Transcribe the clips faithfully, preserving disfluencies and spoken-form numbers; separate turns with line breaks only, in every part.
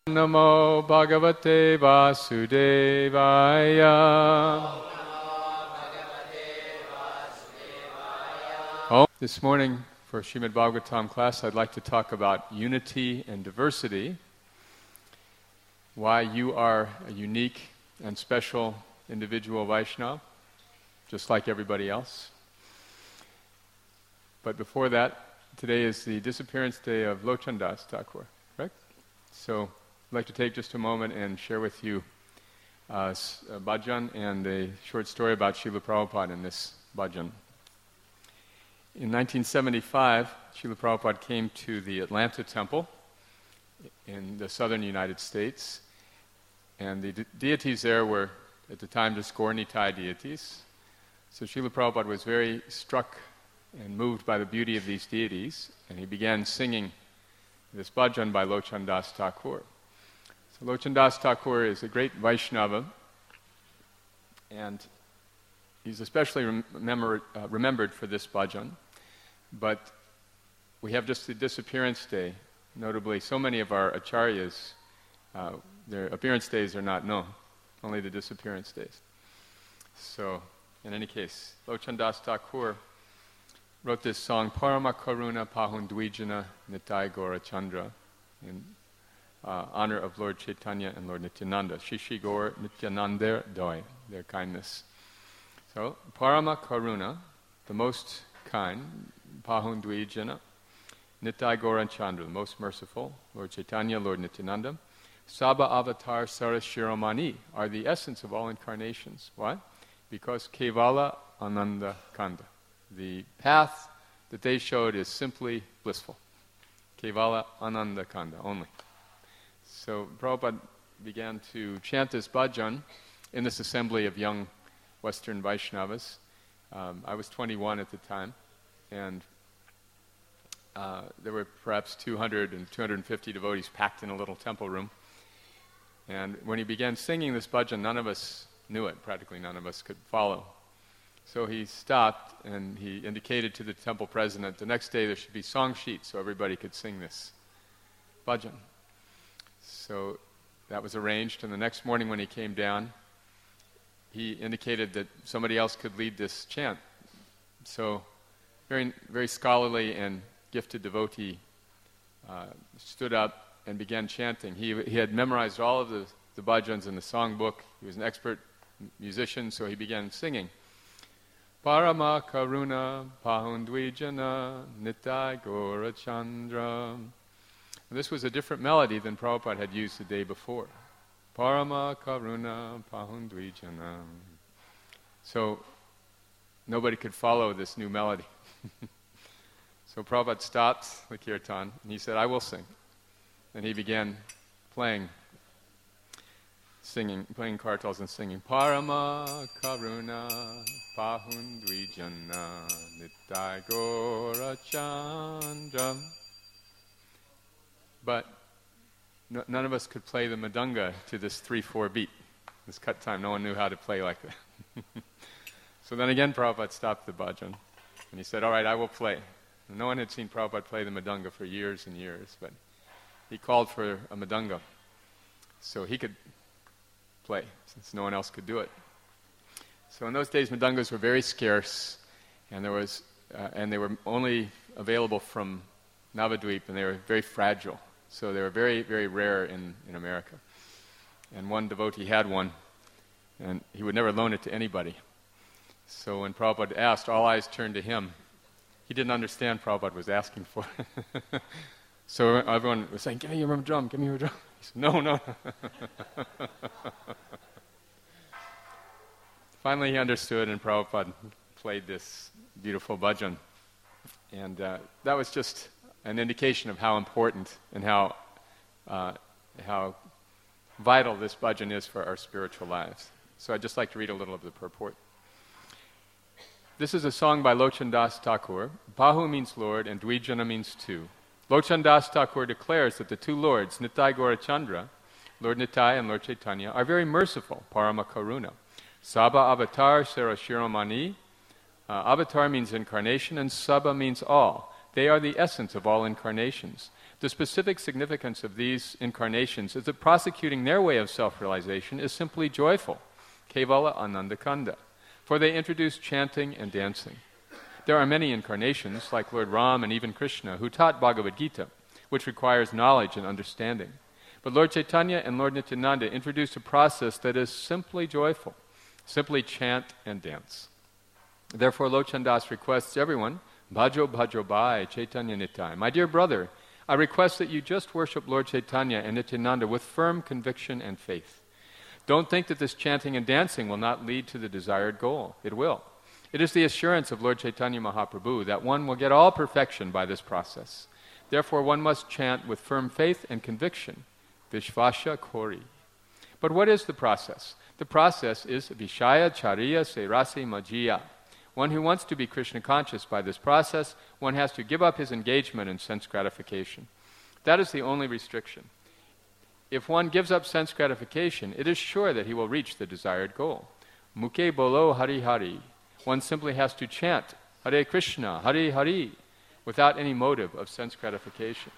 Namo Bhagavate Vasudevaya. Oh, this morning for Srimad Bhagavatam class, I'd like to talk about unity and diversity, why you are a unique and special individual Vaishnava, just like everybody else. But before that, today is the disappearance day of Lochan Das Thakur, correct? So I'd like to take just a moment and share with you uh, a bhajan and a short story about Srila Prabhupada in this bhajan. In nineteen seventy-five, Srila Prabhupada came to the Atlanta Temple in the southern United States, and the de- deities there were, at the time, just Gaur Nitai deities. So Srila Prabhupada was very struck and moved by the beauty of these deities, and he began singing this bhajan by Lochan Das Thakur. So Lochan Das Thakur is a great Vaishnava, and he's especially remember, uh, remembered for this bhajan. But we have just the disappearance day. Notably, so many of our acharyas, uh, their appearance days are not known, only the disappearance days. So, in any case, Lochan Das Thakur wrote this song, Parama Karuna Pahundwijana Nitai Gaura Chandra, in uh, honor of Lord Chaitanya and Lord Nityananda. Shishi Gaur Nityananda Doi, their kindness. So, Parama Karuna, the most kind, Pahundwijana, Nitai Gaura Chandra, the most merciful, Lord Chaitanya, Lord Nityananda. Saba Avatar Sarashiromani are the essence of all incarnations. Why? Because Kevala Ananda Kanda. The path that they showed is simply blissful. Kevala Ananda Kanda, only. So Prabhupada began to chant this bhajan in this assembly of young Western Vaishnavas. Um, I was twenty-one at the time, and uh, there were perhaps two hundred and two hundred fifty devotees packed in a little temple room. And when he began singing this bhajan, none of us knew it. Practically none of us could follow. So he stopped and he indicated to the temple president the next day there should be song sheets so everybody could sing this bhajan. So that was arranged, and the next morning when he came down, he indicated that somebody else could lead this chant. So very, very scholarly and gifted devotee uh, stood up and began chanting. He, he had memorized all of the, the bhajans in the songbook. He was an expert musician, so he began singing. Parama Karuna Pahundwijana Nitai Gaura Chandra. This was a different melody than Prabhupada had used the day before. Parama Karuna Pahundwijana. So nobody could follow this new melody. So Prabhupada stopped the kirtan and he said, I will sing. And he began playing singing, playing kartals and singing, Parama Karuna Pahundwijana Nitai Gaura Chandra. But no, none of us could play the madanga to this three four beat, this cut time. No one knew how to play like that. So then again Prabhupada stopped the bhajan, and he said, all right, I will play. And no one had seen Prabhupada play the madanga for years and years, but he called for a madanga so he could play, since no one else could do it. So in those days, madangas were very scarce, and there was, uh, and they were only available from Navadvip, and they were very fragile. So they were very, very rare in, in America. And one devotee had one, and he would never loan it to anybody. So when Prabhupada asked, all eyes turned to him. He didn't understand Prabhupada was asking for it. So everyone was saying, give me your drum, give me your drum. He said, no, no. Finally he understood, and Prabhupada played this beautiful bhajan. And uh, that was just an indication of how important and how uh, how vital this bhajan is for our spiritual lives. So I'd just like to read a little of the purport. This is a song by Lochan Das Thakur. Pahu means Lord, and Dwijana means two. Lochan Das Thakur declares that the two lords, Nitai Gaura Chandra, Lord Nitai and Lord Chaitanya, are very merciful, Parama Karuna. Saba Avatar Sarashiromani. Uh, avatar means incarnation, and Saba means all. They are the essence of all incarnations. The specific significance of these incarnations is that prosecuting their way of self-realization is simply joyful, kevala anandakanda, for they introduce chanting and dancing. There are many incarnations, like Lord Ram and even Krishna, who taught Bhagavad Gita, which requires knowledge and understanding. But Lord Chaitanya and Lord Nityananda introduced a process that is simply joyful, simply chant and dance. Therefore, Lochan Das requests everyone, Bhajo Bhajo Bhai Chaitanya Nitai. My dear brother, I request that you just worship Lord Chaitanya and Nityananda with firm conviction and faith. Don't think that this chanting and dancing will not lead to the desired goal. It will. It is the assurance of Lord Chaitanya Mahaprabhu that one will get all perfection by this process. Therefore, one must chant with firm faith and conviction. Vishvasya Kori. But what is the process? The process is Vishaya Chariya Serasi Majjiya. One who wants to be Krishna conscious by this process, one has to give up his engagement in sense gratification. That is the only restriction. If one gives up sense gratification, it is sure that he will reach the desired goal. Mukhe bolo Hari Hari. One simply has to chant Hare Krishna, Hare Hari, without any motive of sense gratification.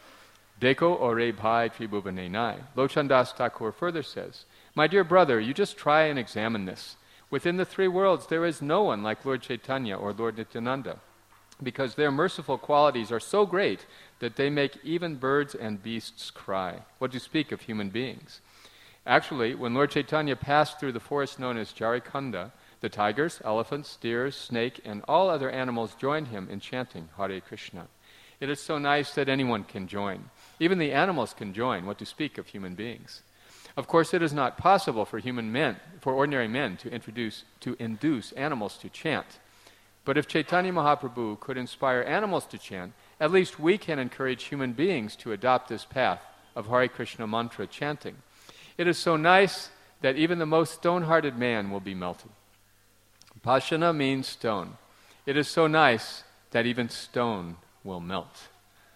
Deko ore bhai tribhuvanenai. Lochan Das Thakur further says, my dear brother, you just try and examine this. Within the three worlds, there is no one like Lord Chaitanya or Lord Nityananda, because their merciful qualities are so great that they make even birds and beasts cry. What to speak of human beings? Actually, when Lord Chaitanya passed through the forest known as Jharikanda, the tigers, elephants, deers, snake, and all other animals joined him in chanting Hare Krishna. It is so nice that anyone can join. Even the animals can join, what to speak of human beings. Of course, it is not possible for human men, for ordinary men, to introduce, to induce animals to chant. But if Chaitanya Mahaprabhu could inspire animals to chant, at least we can encourage human beings to adopt this path of Hare Krishna mantra chanting. It is so nice that even the most stone-hearted man will be melted. Pashana means stone. It is so nice that even stone will melt.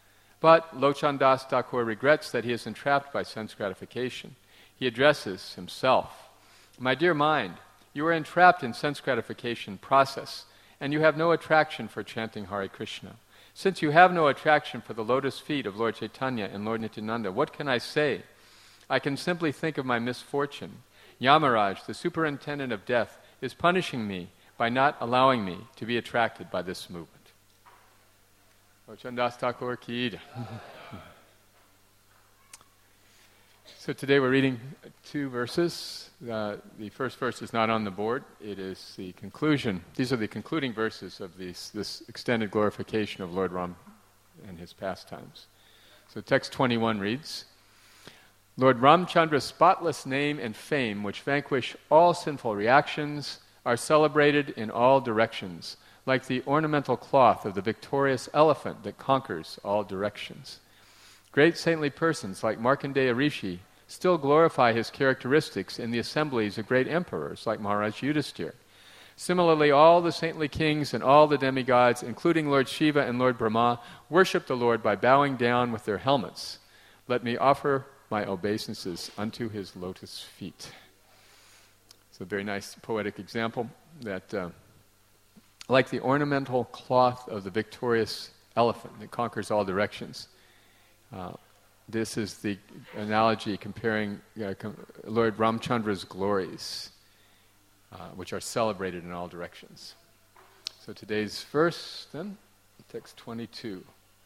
But Lochan Das Thakur regrets that he is entrapped by sense gratification. He addresses himself. My dear mind, you are entrapped in sense gratification process, and you have no attraction for chanting Hare Krishna. Since you have no attraction for the lotus feet of Lord Chaitanya and Lord Nityananda, what can I say? I can simply think of my misfortune. Yamaraj, the superintendent of death, is punishing me by not allowing me to be attracted by this movement. Lochan Das Thakur ki jai. So today we're reading two verses. Uh, the first verse is not on the board. It is the conclusion. These are the concluding verses of these, this extended glorification of Lord Ram and his pastimes. So text twenty-one reads, Lord Ramchandra's spotless name and fame, which vanquish all sinful reactions, are celebrated in all directions, like the ornamental cloth of the victorious elephant that conquers all directions. Great saintly persons like Markandeya Rishi still glorify his characteristics in the assemblies of great emperors like Maharaj Yudhisthira. Similarly, all the saintly kings and all the demigods, including Lord Shiva and Lord Brahma, worship the Lord by bowing down with their helmets. Let me offer my obeisances unto his lotus feet. It's a very nice poetic example that, uh, like the ornamental cloth of the victorious elephant that conquers all directions, uh, this is the analogy comparing uh, com- Lord Ramchandra's glories, uh, which are celebrated in all directions. So today's verse, then, text twenty-two.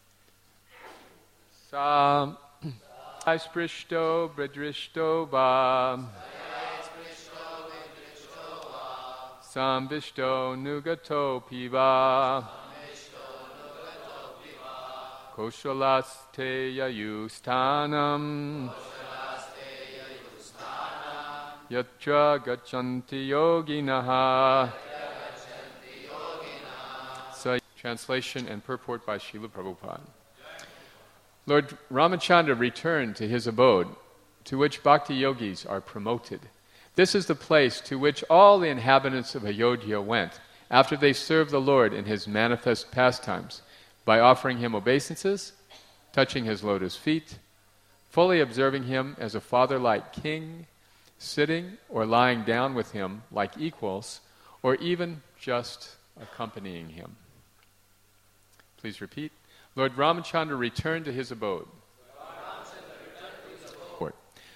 Sam Sprishto Bridrishto Va Sambishto Nugato Piva Koshalaste Yayustanam Yatra Gachanti Yoginaha. So, translation and purport by Srila Prabhupada. Lord Ramachandra returned to his abode, to which bhakti yogis are promoted. This is the place to which all the inhabitants of Ayodhya went after they served the Lord in his manifest pastimes, by offering him obeisances, touching his lotus feet, fully observing him as a father-like king, sitting or lying down with him like equals, or even just accompanying him. Please repeat. Lord Ramachandra returned to his abode,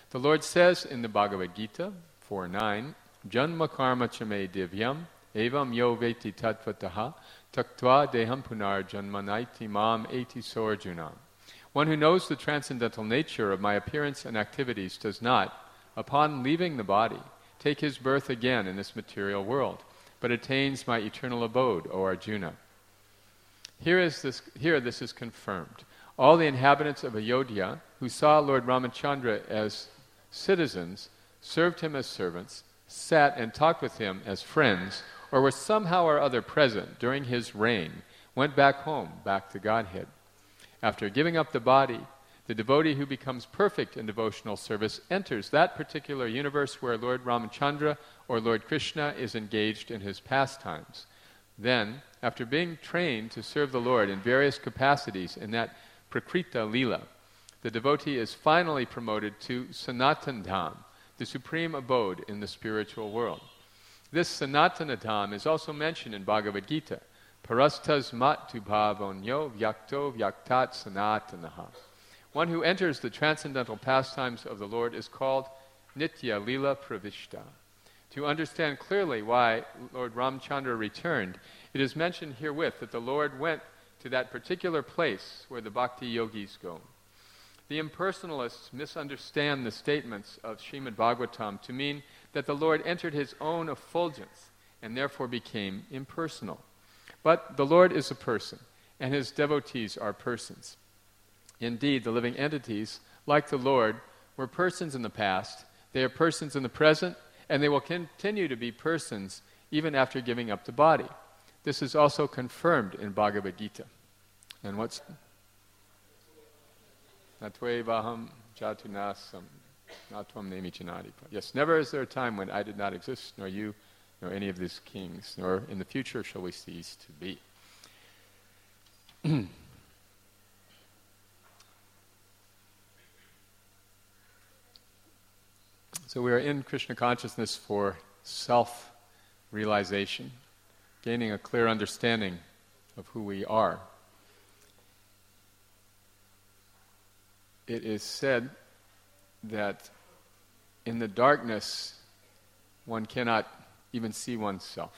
The Lord says in the Bhagavad Gita four nine, Janma karma chame divyam evam yo veti tatvataha taktva deham punar janmanaiti mam eti sorjunam. One who knows the transcendental nature of my appearance and activities does not, upon leaving the body, take his birth again in this material world, but attains my eternal abode, O Arjuna. Here, is this, here this is confirmed. All the inhabitants of Ayodhya who saw Lord Ramachandra as citizens, served him as servants, sat and talked with him as friends, or were somehow or other present during his reign, went back home, back to Godhead. After giving up the body, the devotee who becomes perfect in devotional service enters that particular universe where Lord Ramachandra or Lord Krishna is engaged in his pastimes. Then, after being trained to serve the Lord in various capacities in that Prakrita Leela, the devotee is finally promoted to Sanatan Dham, the supreme abode in the spiritual world. This Sanatana Dham is also mentioned in Bhagavad Gita, Parastas matu bhavonyo vyakto vyaktat sanatanaha. One who enters the transcendental pastimes of the Lord is called Nitya Lila Pravishta. To understand clearly why Lord Ramchandra returned, it is mentioned herewith that the Lord went to that particular place where the bhakti yogis go. The impersonalists misunderstand the statements of Srimad Bhagavatam to mean that the Lord entered his own effulgence and therefore became impersonal. But the Lord is a person, and his devotees are persons. Indeed, the living entities, like the Lord, were persons in the past, they are persons in the present, and they will continue to be persons even after giving up the body. This is also confirmed in Bhagavad Gita. And what's... Natvevaham jatunasam natvam nemichanadi. Yes, never is there a time when I did not exist, nor you, nor any of these kings, nor in the future shall we cease to be. So we are in Krishna consciousness for self-realization, gaining a clear understanding of who we are. It is said that in the darkness one cannot even see oneself.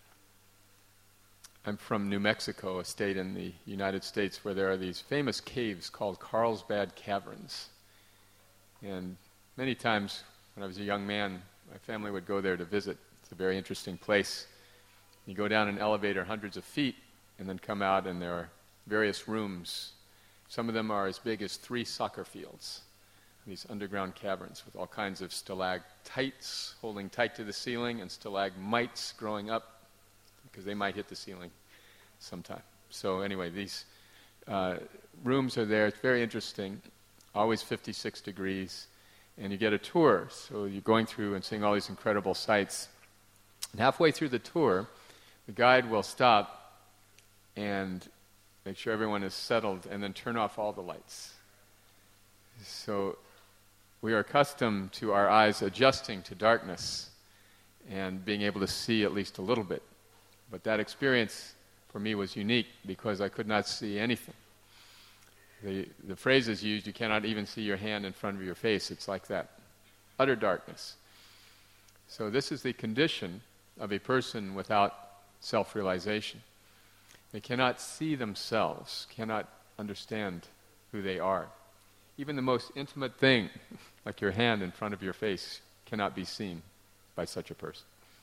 I'm from New Mexico, a state in the United States where there are these famous caves called Carlsbad Caverns. And many times when I was a young man, my family would go there to visit. It's a very interesting place. You go down an elevator hundreds of feet and then come out and there are various rooms. Some of them are as big as three soccer fields, these underground caverns with all kinds of stalactites holding tight to the ceiling and stalagmites growing up because they might hit the ceiling sometime. So anyway, these uh, rooms are there. It's very interesting, always fifty-six degrees, and you get a tour. So you're going through and seeing all these incredible sights. And halfway through the tour, the guide will stop and make sure everyone is settled, and then turn off all the lights. So we are accustomed to our eyes adjusting to darkness and being able to see at least a little bit. But that experience for me was unique because I could not see anything. The, the phrase is used, you cannot even see your hand in front of your face. It's like that. Utter darkness. So this is the condition of a person without self-realization. They cannot see themselves, cannot understand who they are. Even the most intimate thing, like your hand in front of your face, cannot be seen by such a person.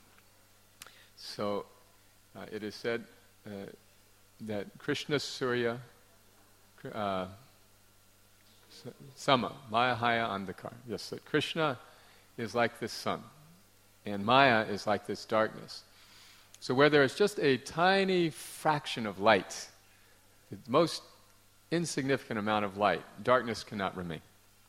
So uh, it is said uh, that Krishna Surya uh, Sama, Maya Haya Andhakar. Yes, that Krishna is like this sun, and Maya is like this darkness. So where there is just a tiny fraction of light, the most insignificant amount of light, darkness cannot remain.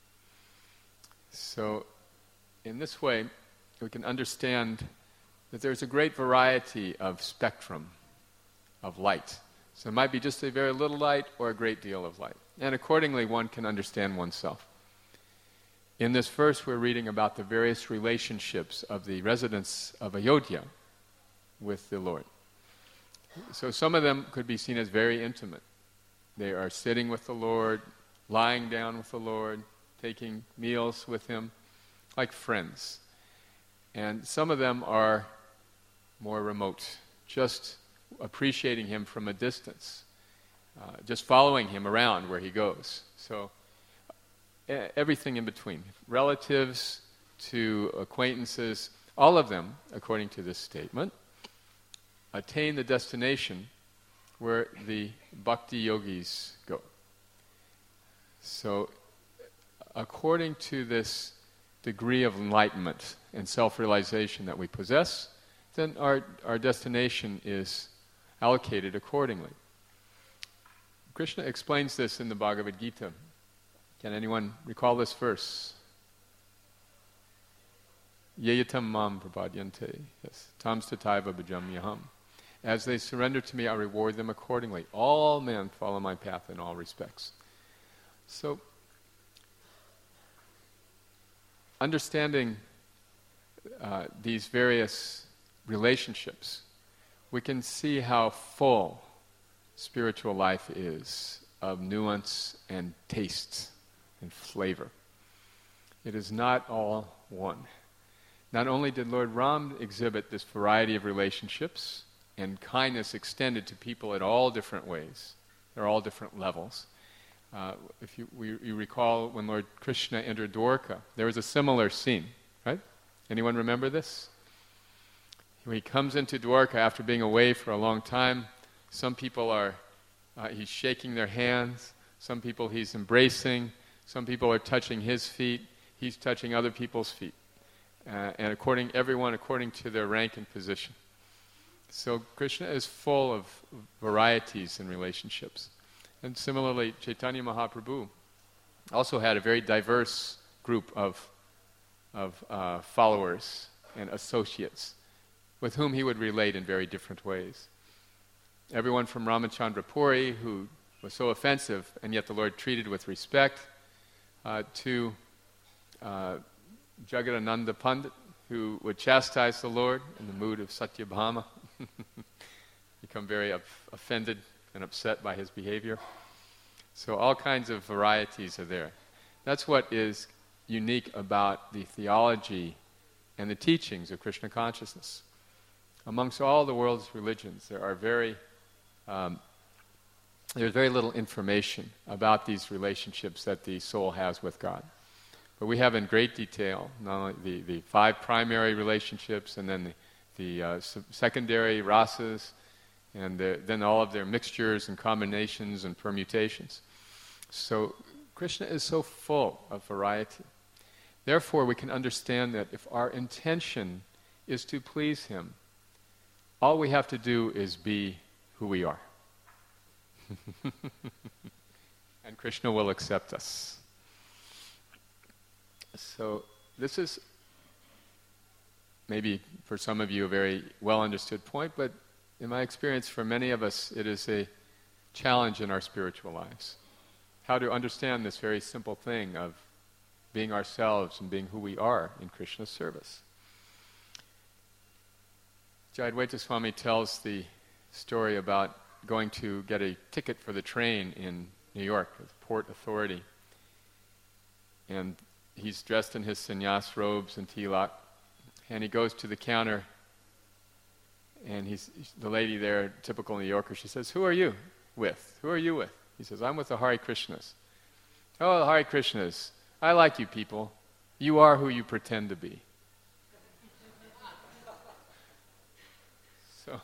So in this way, we can understand that there's a great variety of spectrum of light. So it might be just a very little light or a great deal of light. And accordingly, one can understand oneself. In this verse, we're reading about the various relationships of the residents of Ayodhya with the Lord. So some of them could be seen as very intimate. They are sitting with the Lord, lying down with the Lord, taking meals with Him. like friends. And some of them are more remote, just appreciating him from a distance, uh, just following him around where he goes. So e- everything in between, relatives to acquaintances, all of them, according to this statement, attain the destination where the bhakti yogis go. So according to this degree of enlightenment and self-realization that we possess, then our, our destination is allocated accordingly. Krishna explains this in the Bhagavad Gita. Can anyone recall this verse? Yeyatam mam prapadyante. Yes. Tam stataiva bhajamyaham. As they surrender to me, I reward them accordingly. All men follow my path in all respects. So, understanding uh, these various relationships, we can see how full spiritual life is of nuance and taste and flavor. It is not all one. Not only did Lord Ram exhibit this variety of relationships and kindness extended to people at all different ways, they're all different levels. Uh, if you, we, you recall when Lord Krishna entered Dwarka, there was a similar scene, right? Anyone remember this? When he comes into Dwarka after being away for a long time, some people are, uh, he's shaking their hands, some people he's embracing, some people are touching his feet, he's touching other people's feet. Uh, and according, everyone according to their rank and position. So Krishna is full of varieties in relationships. And similarly, Chaitanya Mahaprabhu also had a very diverse group of, of uh, followers and associates with whom he would relate in very different ways. Everyone from Ramachandra Puri, who was so offensive and yet the Lord treated with respect, uh, to uh, Jagadananda Pandit, who would chastise the Lord in the mood of Satyabhama, become very of- offended and upset by his behavior. So all kinds of varieties are there. That's what is unique about the theology and the teachings of Krishna consciousness. Amongst all the world's religions, there are very um, there's very little information about these relationships that the soul has with God. But we have in great detail not only the, the five primary relationships and then the, the uh, secondary rasas, and the, then all of their mixtures and combinations and permutations. So Krishna is so full of variety. Therefore, we can understand that if our intention is to please Him, all we have to do is be who we are. And Krishna will accept us. So this is maybe for some of you a very well understood point, but in my experience for many of us it is a challenge in our spiritual lives. How to understand this very simple thing of being ourselves and being who we are in Krishna's service. Jayadvaita Swami tells the story about going to get a ticket for the train in New York at the Port Authority. And he's dressed in his sannyas robes and tilak, and he goes to the counter, and he's the lady there, typical New Yorker, she says, "Who are you with? Who are you with?" He says, "I'm with the Hare Krishnas." "Oh, the Hare Krishnas. I like you people. You are who you pretend to be." So,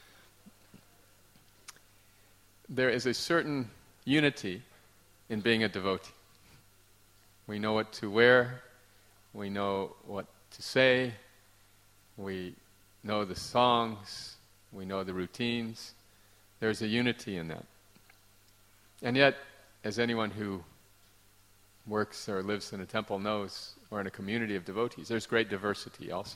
there is a certain unity in being a devotee. We know what to wear, we know what to say, we know the songs, we know the routines. There's a unity in that. And yet, as anyone who works or lives in a temple knows, or in a community of devotees, there's great diversity also.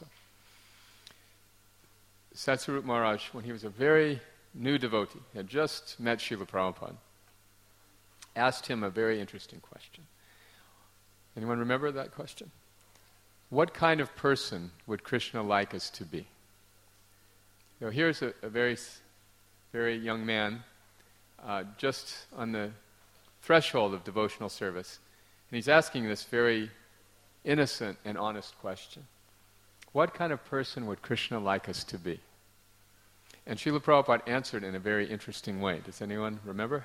Satsarup Maharaj, when he was a very new devotee, had just met Srila Prabhupada, asked him a very interesting question. Anyone remember that question? What kind of person would Krishna like us to be? Now here's a, a very, very young man, uh, just on the threshold of devotional service, and he's asking this very innocent and honest question. What kind of person would Krishna like us to be? And Srila Prabhupada answered in a very interesting way. Does anyone remember?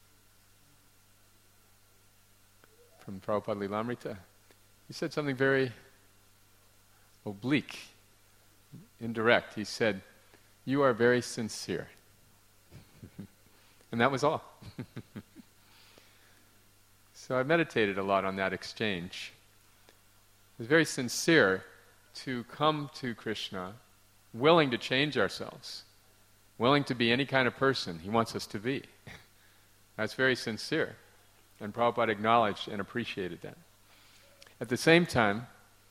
From Prabhupada Lilamrita. He said something very oblique, indirect. He said, "You are very sincere." And that was all. So I meditated a lot on that exchange. It was very sincere to come to Krishna, willing to change ourselves, willing to be any kind of person He wants us to be. That's very sincere. And Prabhupada acknowledged and appreciated that. At the same time,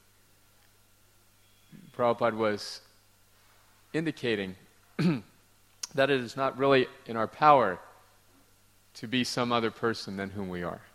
Prabhupada was indicating that it is not really in our power to be some other person than whom we are.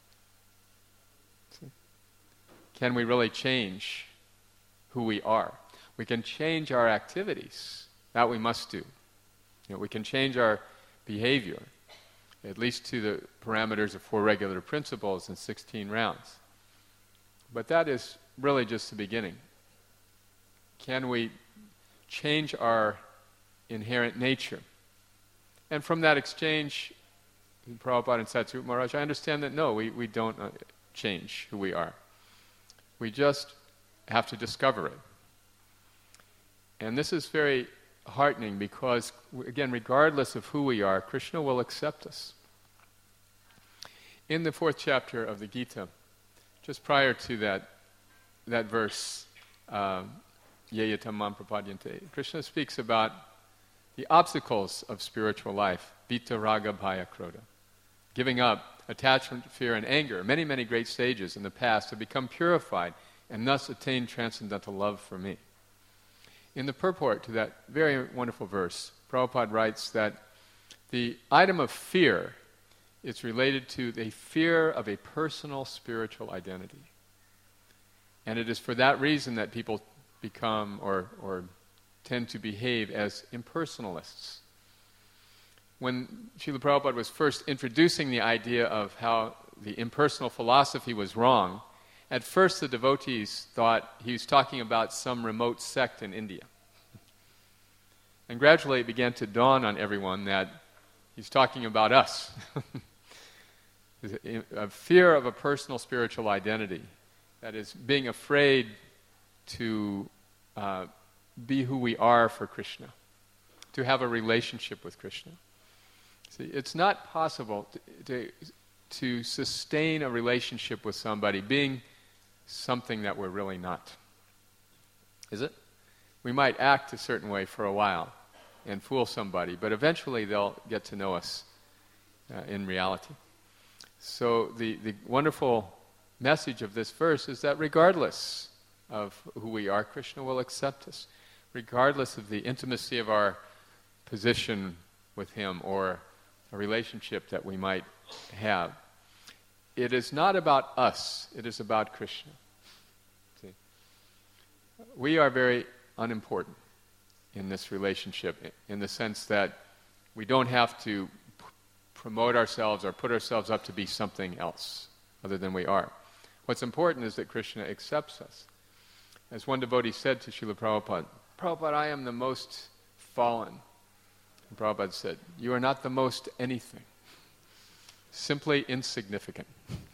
See? Can we really change who we are? We can change our activities. That we must do. You know, we can change our behavior, at least to the parameters of four regular principles and sixteen rounds. But that is really just the beginning. Can we change our inherent nature? And from that exchange, Prabhupada and Satsvarupa Maharaj, I understand that no, we, we don't uh, change who we are. We just have to discover it. And this is very heartening because, again, regardless of who we are, Krishna will accept us. In the fourth chapter of the Gita, just prior to that that verse, um, Yeyatam mam prapadyante, Krishna speaks about the obstacles of spiritual life, vita, raga, bhaya, krodha. Giving up attachment, fear, and anger, many, many great stages in the past have become purified and thus attain transcendental love for me. In the purport to that very wonderful verse, Prabhupada writes that the item of fear is related to the fear of a personal spiritual identity. And it is for that reason that people become or, or tend to behave as impersonalists. When Srila Prabhupada was first introducing the idea of how the impersonal philosophy was wrong, at first the devotees thought he was talking about some remote sect in India. And gradually it began to dawn on everyone that he's talking about us. A fear of a personal spiritual identity, that is, being afraid to uh, be who we are for Krishna, to have a relationship with Krishna. See, it's not possible to, to, to sustain a relationship with somebody being something that we're really not. Is it? We might act a certain way for a while and fool somebody, but eventually they'll get to know us uh, in reality. So the, the wonderful message of this verse is that regardless of who we are, Krishna will accept us. Regardless of the intimacy of our position with Him or a relationship that we might have. It is not about us, it is about Krishna. See? We are very unimportant in this relationship, in the sense that we don't have to p- promote ourselves or put ourselves up to be something else other than we are. What's important is that Krishna accepts us. As one devotee said to Srila Prabhupada, "Prabhupada, I am the most fallen." And Prabhupada said, "You are not the most anything, simply insignificant."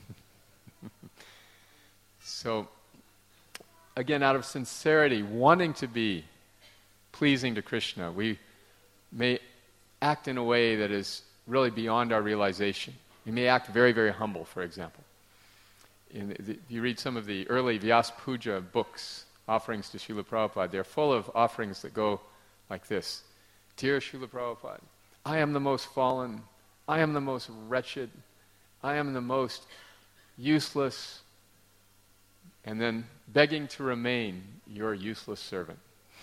So, again, out of sincerity, wanting to be pleasing to Krishna, we may act in a way that is really beyond our realization. We may act very, very humble, for example. In the, if you read some of the early Vyasa Puja books, offerings to Srila Prabhupada, they're full of offerings that go like this. "Dear Srila Prabhupada, I am the most fallen, I am the most wretched, I am the most useless," and then begging to remain your useless servant.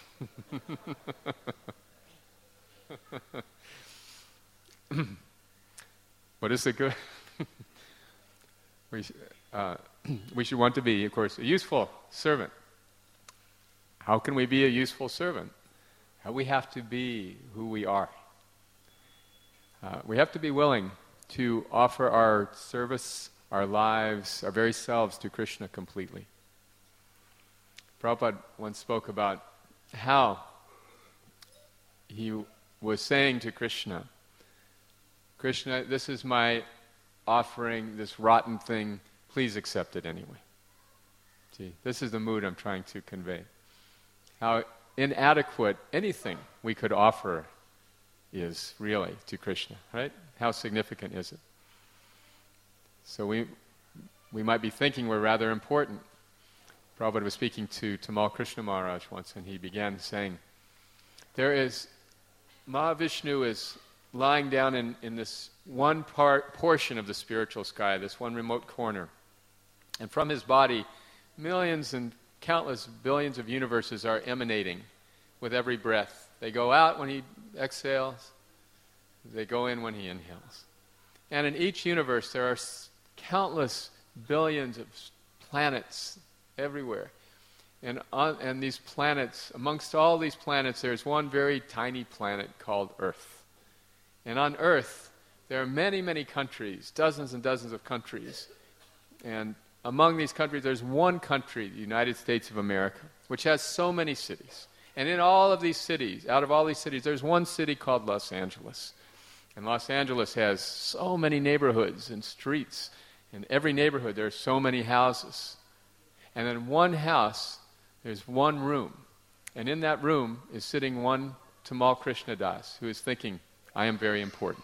What is the good? we, uh, we should want to be, of course, a useful servant. How can we be a useful servant? We have to be who we are. Uh, we have to be willing to offer our service, our lives, our very selves to Krishna completely. Prabhupada once spoke about how he was saying to Krishna, Krishna, this is my offering, this rotten thing, please accept it anyway. See, this is the mood I'm trying to convey. How inadequate anything we could offer is really to Krishna, right? How significant is it? So we we might be thinking we're rather important. Prabhupada was speaking to Tamal Krishna Maharaj once, and he began saying, there is, Mahavishnu is lying down in, in this one part portion of the spiritual sky, this one remote corner. And from his body, millions and countless billions of universes are emanating with every breath. They go out when he exhales, they go in when he inhales. And in each universe there are countless billions of planets everywhere. And on, and these planets, amongst all these planets, there's one very tiny planet called Earth. And on Earth, there are many, many countries, dozens and dozens of countries. And among these countries, there's one country, the United States of America, which has so many cities. And in all of these cities, out of all these cities, there's one city called Los Angeles. And Los Angeles has so many neighborhoods and streets. In every neighborhood, there are so many houses. And in one house, there's one room. And in that room is sitting one Tamal Krishna Das, who is thinking, I am very important.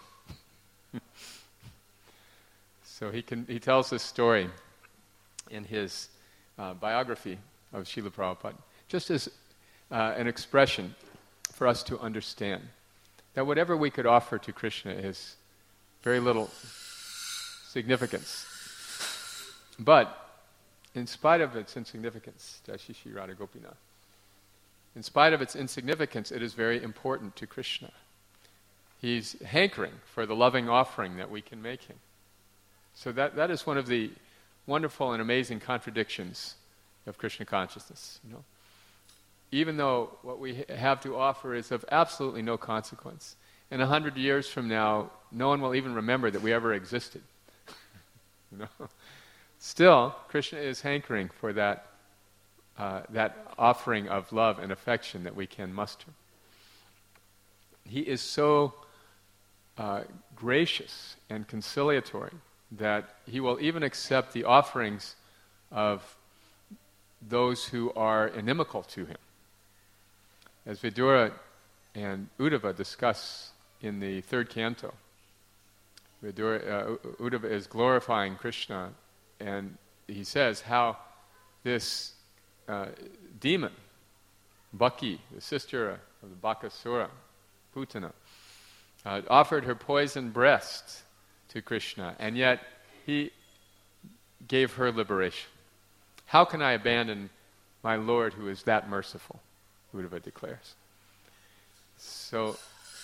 So he can, he tells this story in his uh, biography of Srila Prabhupada, just as uh, an expression for us to understand that whatever we could offer to Krishna is very little significance. But in spite of its insignificance, Jai Shri Shri Radha Gopinath, in spite of its insignificance, it is very important to Krishna. He's hankering for the loving offering that we can make him. So that, that is one of the wonderful and amazing contradictions of Krishna consciousness. You know, even though what we ha- have to offer is of absolutely no consequence, in a hundred years from now, no one will even remember that we ever existed. You know, still, Krishna is hankering for that uh, that offering of love and affection that we can muster. He is so uh, gracious and conciliatory that he will even accept the offerings of those who are inimical to him. As Vidura and Uddhava discuss in the third canto, Vidura, uh, Uddhava is glorifying Krishna, and he says how this uh, demon, Baki, the sister of the Bakasura, Putana, uh, offered her poisoned breast to Krishna, and yet he gave her liberation. How can I abandon my Lord who is that merciful? Uddhava declares. So,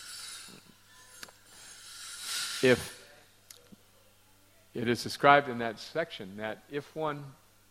if it is described in that section that if one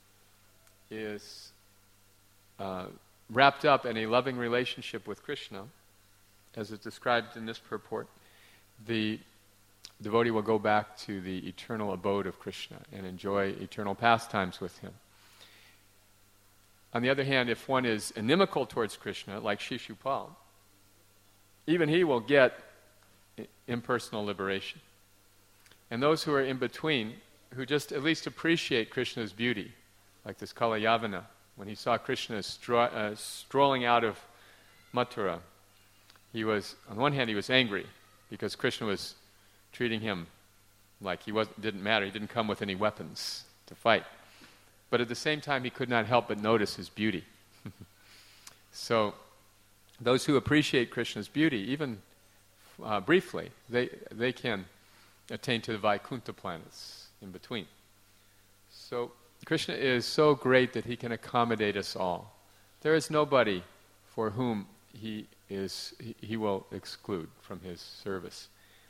is uh, wrapped up in a loving relationship with Krishna, as is described in this purport, the devotee will go back to the eternal abode of Krishna and enjoy eternal pastimes with him. On the other hand, if one is inimical towards Krishna, like Shishupal, even he will get impersonal liberation. And those who are in between, who just at least appreciate Krishna's beauty, like this Kalayavana, when he saw Krishna stro- uh, strolling out of Mathura, he was, on one hand, he was angry because Krishna was treating him like he wasn't, didn't matter. He didn't come with any weapons to fight. But at the same time, he could not help but notice his beauty. So, those who appreciate Krishna's beauty, even uh, briefly, they they can attain to the Vaikuntha planets in between. So, Krishna is so great that he can accommodate us all. There is nobody for whom he is he, he will exclude from his service.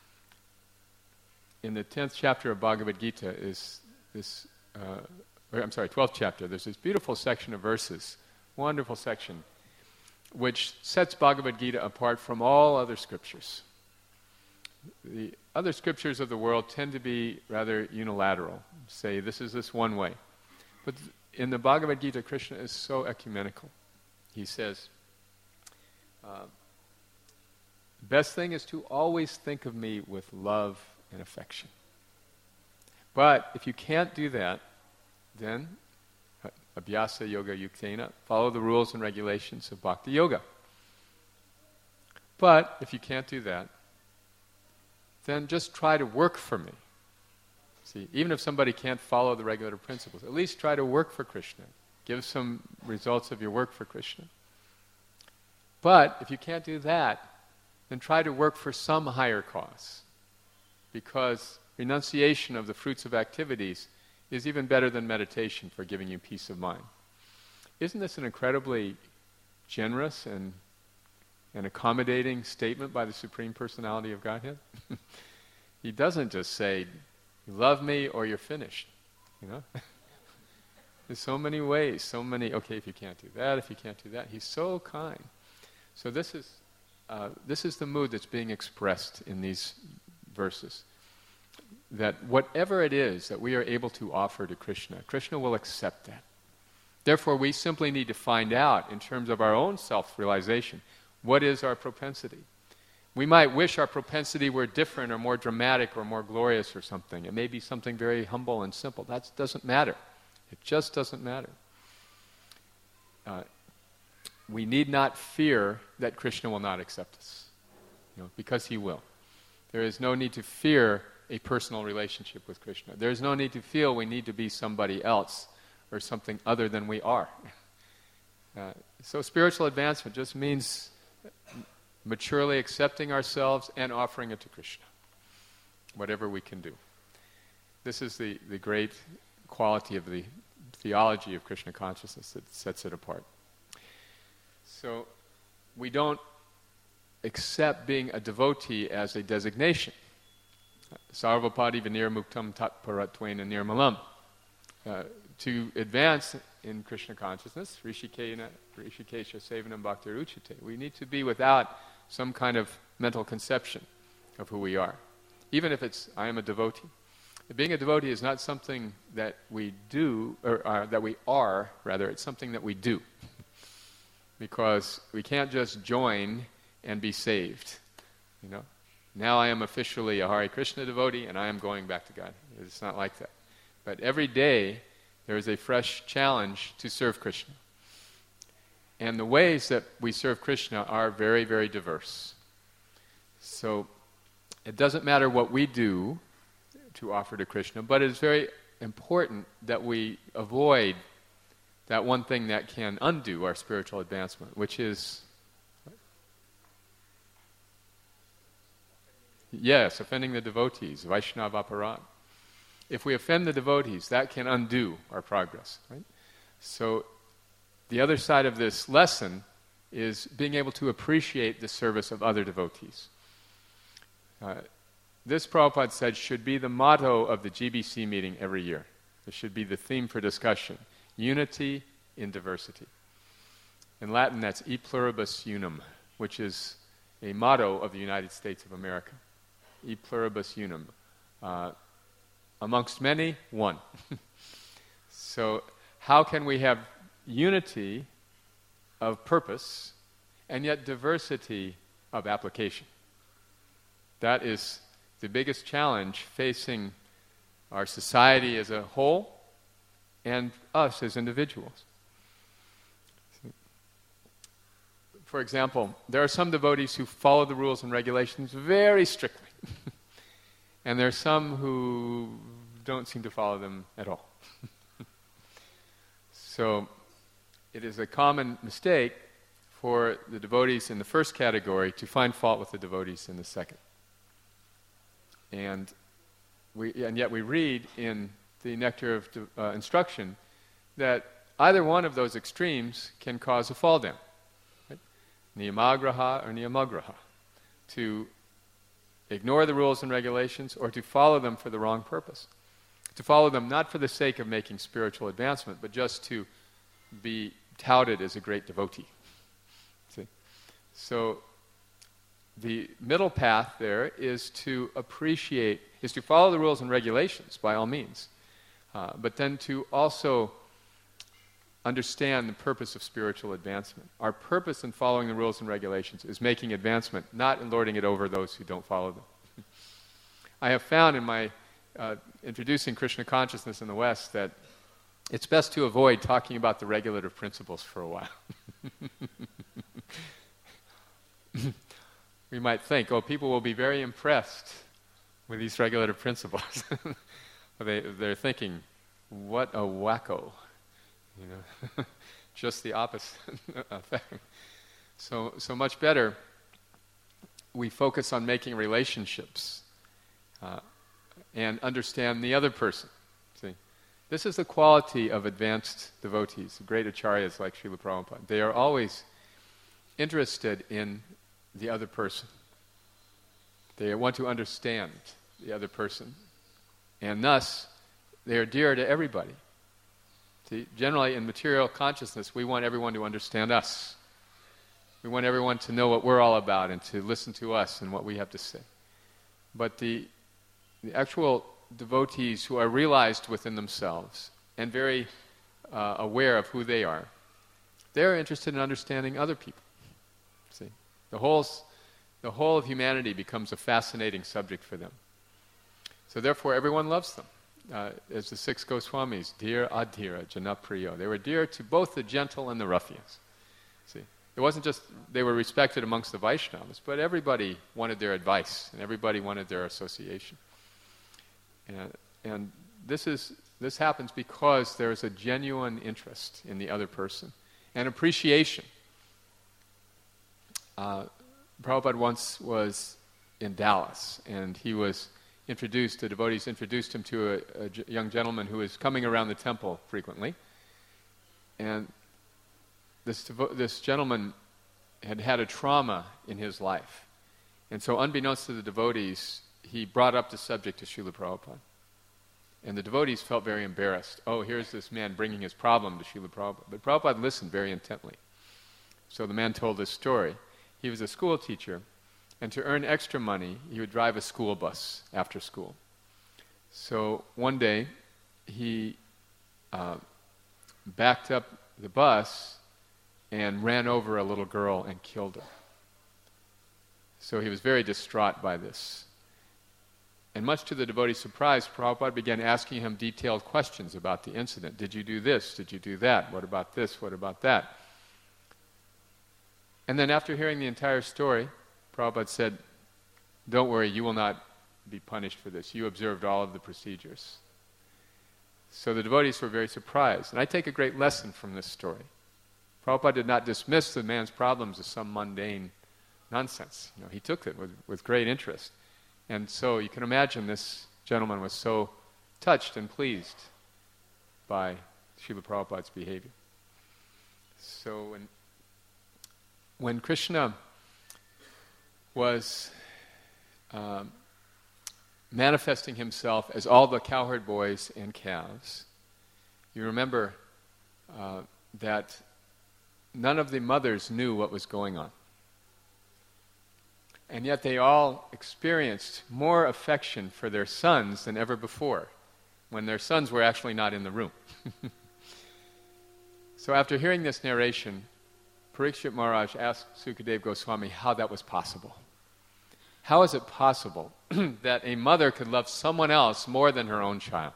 In the tenth chapter of Bhagavad Gita is this, uh, or, I'm sorry, twelfth chapter, there's this beautiful section of verses, wonderful section, which sets Bhagavad Gita apart from all other scriptures. The other scriptures of the world tend to be rather unilateral, say this is this one way. But in the Bhagavad Gita, Krishna is so ecumenical. He says, uh, best thing is to always think of me with love and affection. But if you can't do that, then abhyasa yoga yuktena, follow the rules and regulations of bhakti yoga. But if you can't do that, then just try to work for me. See, even if somebody can't follow the regulative principles, at least try to work for Krishna. Give some results of your work for Krishna. But if you can't do that, then try to work for some higher cause. Because renunciation of the fruits of activities is even better than meditation for giving you peace of mind. Isn't this an incredibly generous and, and accommodating statement by the Supreme Personality of Godhead? He doesn't just say, you love me or you're finished, you know? There's so many ways, so many, okay, if you can't do that, if you can't do that. He's so kind. So this is, uh, this is the mood that's being expressed in these verses. That whatever it is that we are able to offer to Krishna, Krishna will accept that. Therefore, we simply need to find out, in terms of our own self-realization, what is our propensity. We might wish our propensity were different or more dramatic or more glorious or something. It may be something very humble and simple. That doesn't matter. It just doesn't matter. Uh, we need not fear that Krishna will not accept us, you know, because he will. There is no need to fear a personal relationship with Krishna. There is no need to feel we need to be somebody else or something other than we are. Uh, so spiritual advancement just means maturely accepting ourselves and offering it to Krishna, whatever we can do. This is the, the great quality of the theology of Krishna consciousness that sets it apart. So we don't accept being a devotee as a designation. Sarvapadi vinir muktam tat paratvena nirmalam. Uh, to advance in Krishna consciousness, Rishikena, Rishikesha Sevanam Bhaktir Uchite, we need to be without some kind of mental conception of who we are. Even if it's, I am a devotee. Being a devotee is not something that we do, or uh, that we are, rather, it's something that we do. Because we can't just join and be saved, you know. Now I am officially a Hare Krishna devotee and I am going back to God. It's not like that. But every day there is a fresh challenge to serve Krishna. And the ways that we serve Krishna are very, very diverse. So it doesn't matter what we do to offer to Krishna, but it's very important that we avoid that one thing that can undo our spiritual advancement, which is, yes, offending the devotees, Vaishnava aparad. If we offend the devotees, that can undo our progress, right? So the other side of this lesson is being able to appreciate the service of other devotees. Uh, this, Prabhupada said, should be the motto of the G B C meeting every year. This should be the theme for discussion. Unity in diversity. In Latin, that's E pluribus unum, which is a motto of the United States of America. E pluribus unum. Uh, amongst many, one. So how can we have unity of purpose and yet diversity of application? That is the biggest challenge facing our society as a whole and us as individuals. For example, there are some devotees who follow the rules and regulations very strictly. And there are some who don't seem to follow them at all. So it is a common mistake for the devotees in the first category to find fault with the devotees in the second. And we, and yet we read in the Nectar of uh, Instruction that either one of those extremes can cause a fall down. Right? Niyamagraha or niyamagraha. To ignore the rules and regulations or to follow them for the wrong purpose. To follow them not for the sake of making spiritual advancement, but just to be touted as a great devotee. See? So the middle path there is to appreciate, is to follow the rules and regulations by all means, uh, but then to also understand the purpose of spiritual advancement. Our purpose in following the rules and regulations is making advancement, not in lording it over those who don't follow them. I have found in my uh, introducing Krishna consciousness in the West that it's best to avoid talking about the regulative principles for a while. We might think, oh, people will be very impressed with these regulative principles. they, they're thinking, what a wacko. You know, just the opposite effect. So, so much better we focus on making relationships uh, and understand the other person. See, this is the quality of advanced devotees, great acharyas like Srila Prabhupada. They are always interested in the other person. They want to understand the other person, and thus they are dear to everybody. See, generally, in material consciousness, we want everyone to understand us. We want everyone to know what we're all about and to listen to us and what we have to say. But the, the actual devotees who are realized within themselves and very uh, aware of who they are, they're interested in understanding other people. See, the whole, the whole of humanity becomes a fascinating subject for them. So therefore, everyone loves them. Uh, as the six Goswamis, dear adhira, janapriyo. They were dear to both the gentle and the ruffians. See, it wasn't just they were respected amongst the Vaishnavas, but everybody wanted their advice and everybody wanted their association. And, and this is this happens because there is a genuine interest in the other person and appreciation. Uh, Prabhupada once was in Dallas, and he was introduced, the devotees introduced him to a, a g- young gentleman who was coming around the temple frequently. And this, devo- this gentleman had had a trauma in his life. And so unbeknownst to the devotees, he brought up the subject to Srila Prabhupada. And the devotees felt very embarrassed. Oh, here's this man bringing his problem to Srila Prabhupada. But Prabhupada listened very intently. So the man told this story. He was a school teacher, and to earn extra money, he would drive a school bus after school. So one day, he uh, backed up the bus and ran over a little girl and killed her. So he was very distraught by this. And much to the devotee's surprise, Prabhupada began asking him detailed questions about the incident. Did you do this? Did you do that? What about this? What about that? And then after hearing the entire story, Prabhupada said, don't worry, you will not be punished for this. You observed all of the procedures. So the devotees were very surprised. And I take a great lesson from this story. Prabhupada did not dismiss the man's problems as some mundane nonsense. You know, he took it with, with great interest. And so you can imagine this gentleman was so touched and pleased by Srila Prabhupada's behavior. So when, when Krishna was um, manifesting himself as all the cowherd boys and calves, you remember uh, that none of the mothers knew what was going on. And yet they all experienced more affection for their sons than ever before, when their sons were actually not in the room. So after hearing this narration, Parikshit Maharaj asked Sukadeva Goswami how that was possible. How is it possible that a mother could love someone else more than her own child?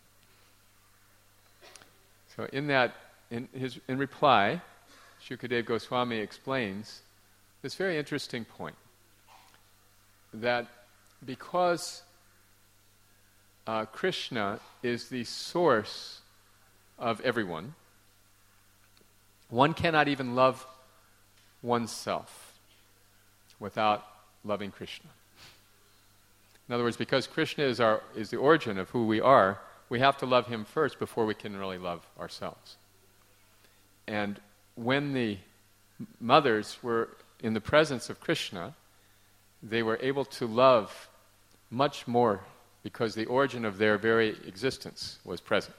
So in that, in his in reply, Sukadeva Goswami explains this very interesting point, that because uh, Krishna is the source of everyone, one cannot even love oneself without loving Krishna. In other words, because Krishna is our is the origin of who we are, we have to love him first before we can really love ourselves. And when the mothers were in the presence of Krishna, they were able to love much more because the origin of their very existence was present.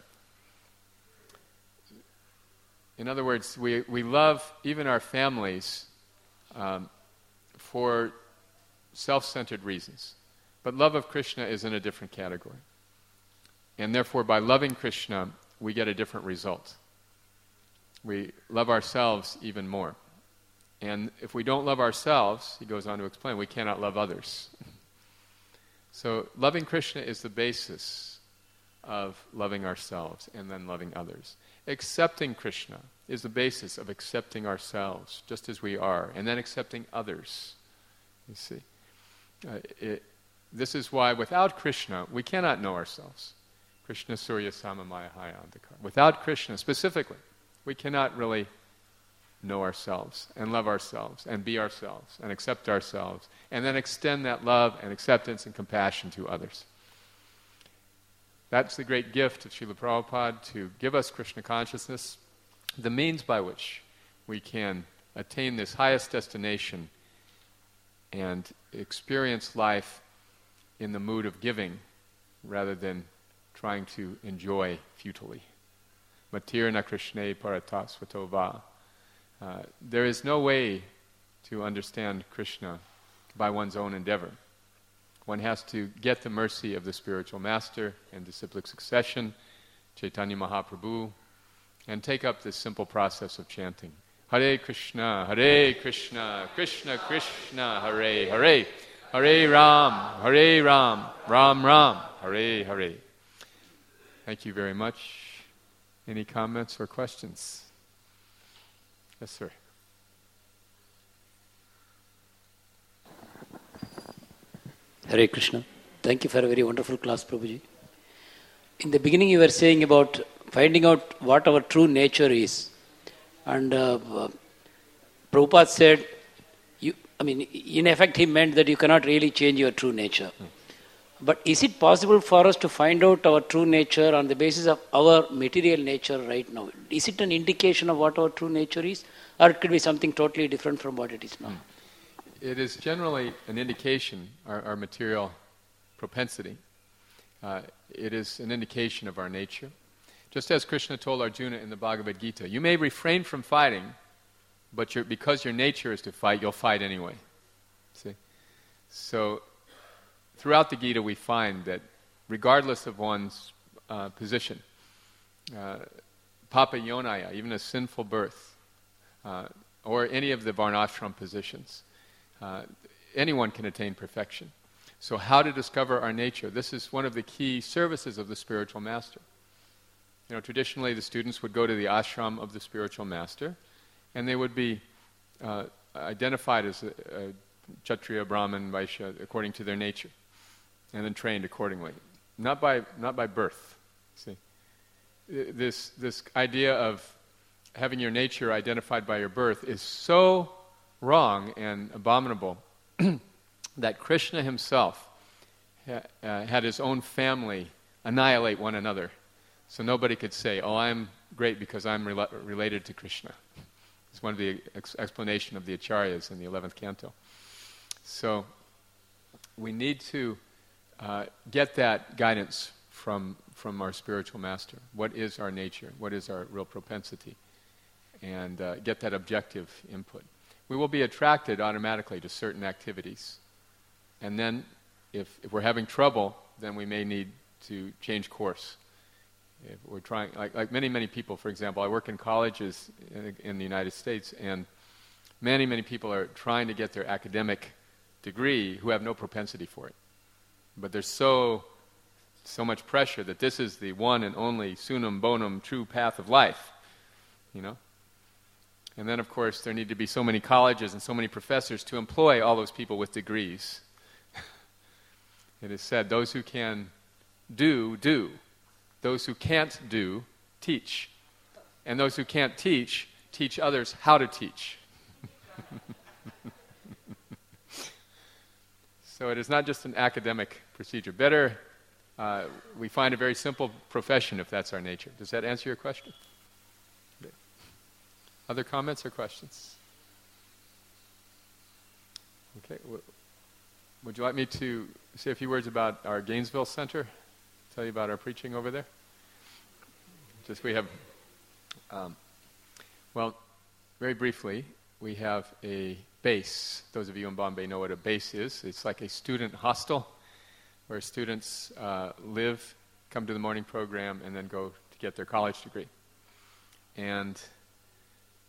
In other words, we, we love even our families um, for self-centered reasons. But love of Krishna is in a different category. And therefore, by loving Krishna, we get a different result. we love ourselves even more. And if we don't love ourselves, he goes on to explain, we cannot love others. So loving Krishna is the basis of loving ourselves and then loving others. Accepting Krishna is the basis of accepting ourselves just as we are, and then accepting others. You see, uh, it, this is why without Krishna we cannot know ourselves. Krishna Surya Samamaya Hayandakar. Without Krishna specifically, we cannot really know ourselves and love ourselves and be ourselves and accept ourselves and then extend that love and acceptance and compassion to others. That's the great gift of Srila Prabhupada, to give us Krishna consciousness, the means by which we can attain this highest destination and experience life in the mood of giving rather than trying to enjoy futilely. Matirna Krishne Paratasvato va. Uh, there is no way to understand Krishna by one's own endeavor. One has to get the mercy of the spiritual master and disciplic succession, Chaitanya Mahaprabhu, and take up this simple process of chanting. Hare Krishna, Hare Krishna, Krishna Krishna, Hare Hare, Hare Ram, Hare Ram, Ram Ram, Hare Hare. Thank you very much. Any comments or questions? Yes, sir.
Hare Krishna. Thank you for a very wonderful class, Prabhuji. In the beginning you were saying about finding out what our true nature is. And uh, uh, Prabhupada said, you, I mean, in effect he meant that you cannot really change your true nature. Hmm. But is it possible for us to find out our true nature on the basis of our material nature right now? Is it an indication of what our true nature is? Or it could be something totally different from what it is now?
It is generally an indication, our, our material propensity. Uh, it is an indication of our nature. Just as Krishna told Arjuna in the Bhagavad Gita, you may refrain from fighting, but you're, because your nature is to fight, you'll fight anyway. See? So, throughout the Gita we find that regardless of one's uh, position, uh, papa yonaya, even a sinful birth, uh, or any of the varnashram positions, uh, anyone can attain perfection. So how to discover our nature? This is one of the key services of the spiritual master. You know, traditionally the students would go to the ashram of the spiritual master, and they would be uh, identified as a, a Kshatriya, Brahmin, Vaishya, according to their nature, and then trained accordingly. Not by not by birth. See, this this idea of having your nature identified by your birth is so wrong and abominable that Krishna himself ha, uh, had his own family annihilate one another, so nobody could say, "Oh, I'm great because I'm rela- related to Krishna." It's one of the ex- explanation of the Acharyas in the eleventh canto. So we need to uh, get that guidance from from our spiritual master. What is our nature? What is our real propensity? And uh, get that objective input. We will be attracted automatically to certain activities. And then if, if we're having trouble, then we may need to change course. If we're trying, like, like many, many people, for example, I work in colleges in, in the United States, and many, many people are trying to get their academic degree who have no propensity for it. But there's so, so much pressure that this is the one and only sunum bonum true path of life, you know? And then, of course, there need to be so many colleges and so many professors to employ all those people with degrees. It is said, those who can do, do. Those who can't do, teach. And those who can't teach, teach others how to teach. So it is not just an academic procedure. Better, uh, we find a very simple profession if that's our nature. Does that answer your question? Okay. Other comments or questions? Okay. W- would you like me to say a few words about our Gainesville Center? Tell you about our preaching over there? Just we have, um, well, very briefly, we have a base. Those of you in Bombay know what a base is. It's like a student hostel where students uh, live, come to the morning program, and then go to get their college degree. And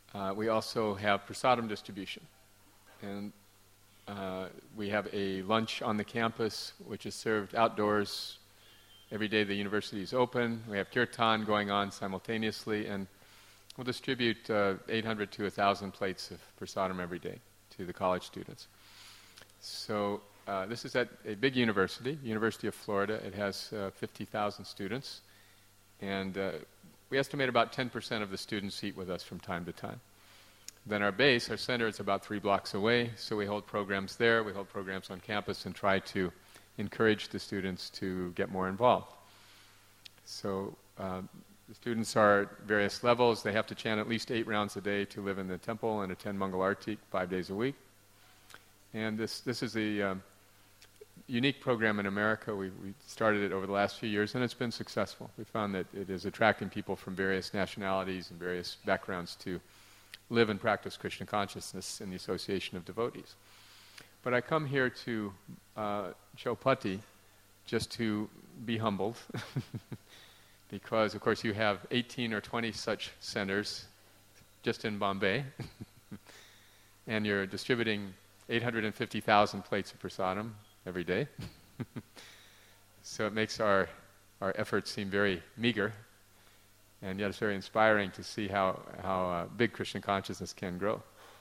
uh, we also have prasadam distribution. And uh, we have a lunch on the campus, which is served outdoors. Every day the university is open. We have kirtan going on simultaneously, and we'll distribute uh, eight hundred to one thousand plates of prasadam every day to the college students. So uh, this is at a big university, University of Florida. It has uh, fifty thousand students, and uh, we estimate about ten percent of the students eat with us from time to time. Then our base, our center, is about three blocks away, so we hold programs there, we hold programs on campus, and try to encourage the students to get more involved. So um, the students are at various levels. They have to chant at least eight rounds a day to live in the temple and attend Mangal Arati five days a week. And this this is a um, unique program in America. We, we started it over the last few years, and it's been successful. We found that it is attracting people from various nationalities and various backgrounds to live and practice Krishna consciousness in the association of devotees. But I come here to uh, Chowpatty just to be humbled, because, of course, you have eighteen or twenty such centers just in Bombay, and you're distributing eight hundred fifty thousand plates of prasadam every day. So it makes our, our efforts seem very meager, and yet it's very inspiring to see how, how uh, big Krishna consciousness can grow.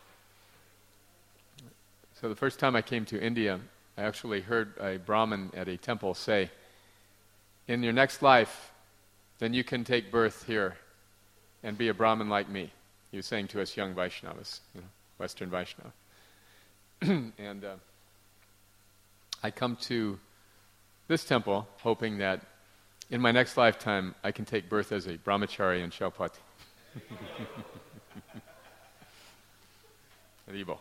So the first time I came to India, I actually heard a Brahmin at a temple say, in your next life, then you can take birth here and be a Brahmin like me. He was saying to us young Vaishnavas, you know, Western Vaishnava. And uh, I come to this temple hoping that in my next lifetime I can take birth as a brahmachari in Chowpatty. Haribol.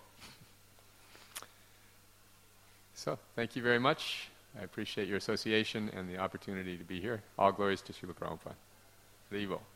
So, thank you very much. I appreciate your association and the opportunity to be here. All glories to Srila Prabhupada. Haribol.